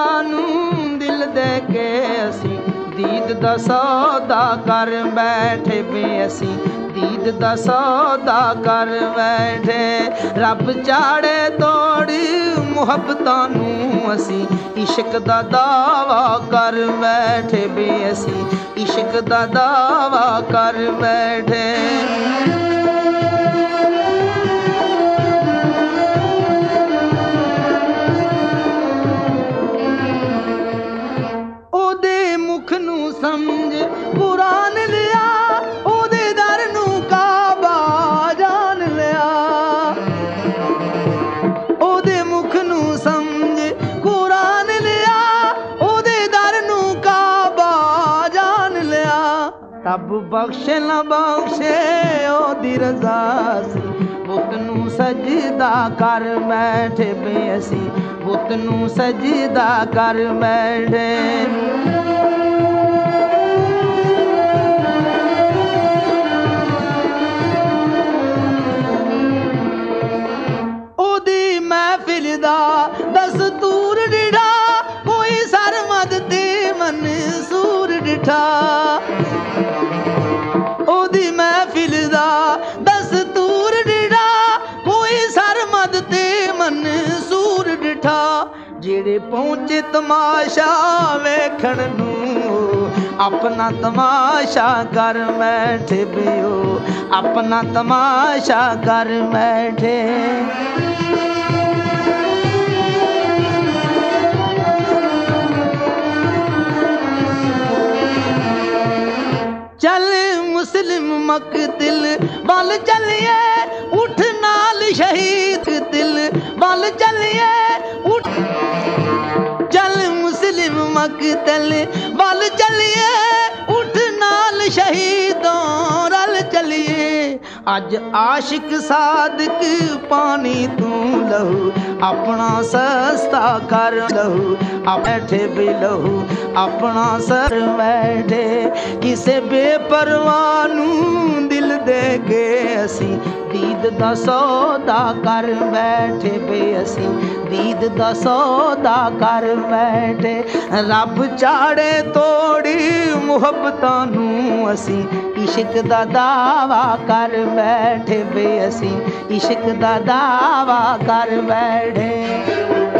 ਨੂੰ ਦਿਲ ਦੇ ਕੇ ਅਸੀਂ ਦੀਦ ਦਾ ਸੌਦਾ ਕਰ ਬੈਠੇ ਵੇ ਅਸੀਂ ਦੀਦ ਦਾ ਸੌਦਾ ਕਰ ਬੈਠੇ। ਰੱਬ ਚਾੜੇ ਤੋੜੀ ਮੁਹੱਬਤਾਂ ਨੂੰ ਅਸੀਂ ਇਸ਼ਕ ਦਾ ਦਾਵਾ ਕਰ ਬੈਠੇ ਵੇ ਅਸੀਂ ਇਸ਼ਕ ਦਾ ਦਾਵਾ ਕਰ ਬੈਠੇ। ਸਮਝ ਕੁਰਾਨ ਲਿਆ ਉਹਦੇ ਦਰ ਨੂੰ ਕਾਬਾ ਜਾਣ ਲਿਆ। ਉਹਦੇ ਮੁਖ ਨੂੰ ਸਮਝ ਕੁਰਾਨ ਲਿਆ ਉਹਦੇ ਦਰ ਨੂੰ ਕਾਬਾ ਜਾਣ ਲਿਆ। ਰੱਬ ਬਖਸ਼ੇ ਨਾ ਬਖਸ਼ੇ ਉਹਦੀ ਰਜ਼ਾ ਸੀ ਬੁੱਤ ਨੂੰ ਸਜਦਾ ਕਰ ਬੈਠੇ ਵੇ ਅਸੀਂ ਬੁੱਤ ਨੂੰ ਸਜਦਾ ਕਰ ਬੈਠੇ। ਦਸਤੂਰ ਡਿਠਾ ਕੋਈ ਸਰਮਦ ਤੇ ਮਨਸੂਰ ਡਿਠਾ। ਉਹਦੀ ਮਹਿਫਿਲ ਦਾ ਦਸਤੂਰ ਡਿਠਾ ਕੋਈ ਸਰਮਦ ਤੇ ਮਨਸੂਰ ਡਿਠਾ। ਜਿਹੜੇ ਪਹੁੰਚੇ ਤਮਾਸ਼ਾ ਵੇਖਣ ਨੂੰ ਆਪਣਾ ਤਮਾਸ਼ਾ ਕਰ ਬੈਠੇ ਬਿਓ ਆਪਣਾ ਤਮਾਸ਼ਾ ਕਰ ਬੈਠੇ। ਚੱਲ ਮੁਸਲਿਮ ਮਕਤਲ ਵੱਲ ਚੱਲੀਏ ਉੱਠ ਨਾਲ ਸ਼ਹੀਦ ਦਿਲ ਵੱਲ ਚੱਲੀਏ ਉੱਠ। ਚੱਲ ਮੁਸਲਿਮ ਮਕਤਲ ਵੱਲ ਚੱਲੀਏ ਉੱਠ ਨਾਲ ਸ਼ਹੀਦੋਂ ਰਲ ਚੱਲੀਏ। ਅੱਜ ਆਸ਼ਿਕ ਸਾਦਕ ਪਾਣੀ ਤੂੰ ਲਹੂ ਆਪਣਾ ਸਸਤਾ ਕਰ ਲਹੂ ਬੈਠੇ ਵੀ ਲਹੂ ਆਪਣਾ ਸਰ ਬੈਠੇ। ਕਿਸੇ ਬੇਪਰਵਾਹ ਨੂੰ ਦਿਲ ਦੇ ਕੇ ਅਸੀਂ ਦੀਦ ਦਾ ਸੌਦਾ ਕਰ ਬੈਠੇ ਵੇ ਅਸੀਂ ਦੀਦ ਦਾ ਸੌਦਾ ਕਰ ਬੈਠੇ। ਰੱਬ ਚਾੜੇ ਤੋੜੀ ਮੁਹੱਬਤਾਂ ਨੂੰ ਅਸੀਂ ਇਸ਼ਕ ਦਾ ਦਾਵਾ ਕਰ ਬੈਠੇ ਵੇ ਅਸੀਂ ਇਸ਼ਕ ਦਾ ਦਾਵਾ ਕਰ ਬੈਠੇ।